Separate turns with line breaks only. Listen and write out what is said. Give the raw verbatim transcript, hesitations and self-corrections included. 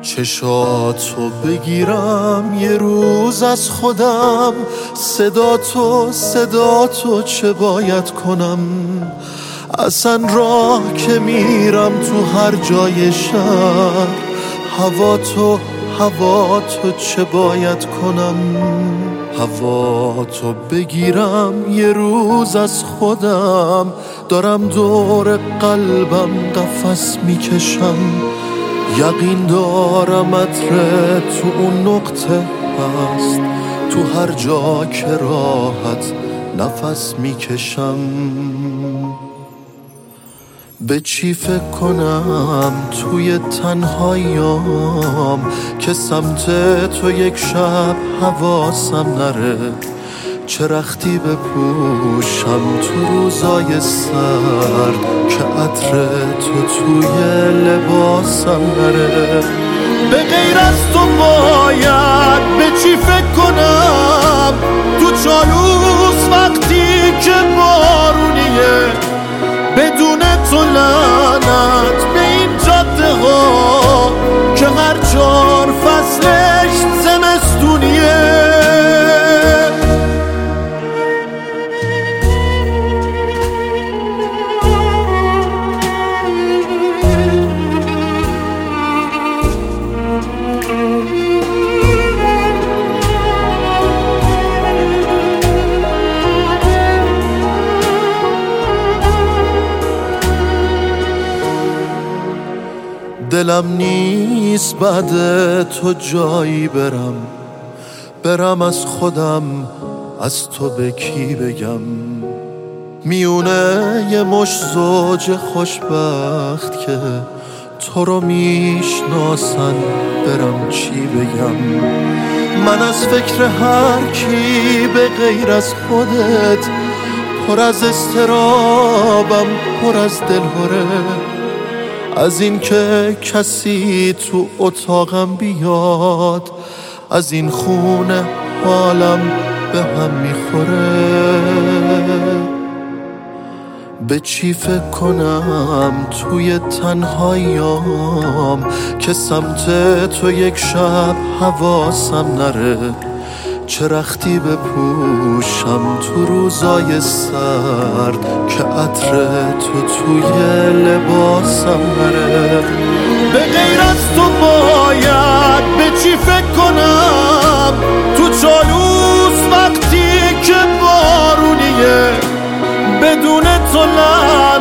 چشاتو بگیرم یه روز از خودم، صدا تو صدا تو چه باید کنم؟ اصلا راه که میرم تو هر جای شهر، هوا تو هوا تو چه باید کنم؟ هوا تو بگیرم یه روز از خودم، دارم دور قلبم قفس میکشم، یقین دارم عطر تو اون نقطه هست، تو هر جا که راحت نفس میکشم. به چی فکر کنم توی تنهاییام که سمت تو یک شب حواسم نره؟ چه رختی بپوشم تو روزای سرد که عطر تو توی لباسم نره؟ به غیر از تو باید به چی فکر کنم تو چالوس وقتی که بارونیه؟ بدون تو لعنت به این جاده ها که هر چهار فصلش زمستونیه. دلم نیست بعد تو جایی برم، برم از خودم از تو به کی بگم؟ میونه یه مش زوج خوشبخت که تو رو میشناسن برم چی بگم؟ من از فکر هر کی به غیر از خودت پر از اضطرابم، پر از دلهره از این که کسی تو اتاقم بیاد، از این خونه حالم به هم میخوره. به چی فکر کنم توی تنهاییام که سمت تو یک شب حواسم نره؟ چه رختی بپوشم تو روزای سرد که عطر تو توی لباسم نره؟ به غیر از تو باید به چی فکر کنم تو چالوس وقتی که بارونیه؟ بدون تو لعنت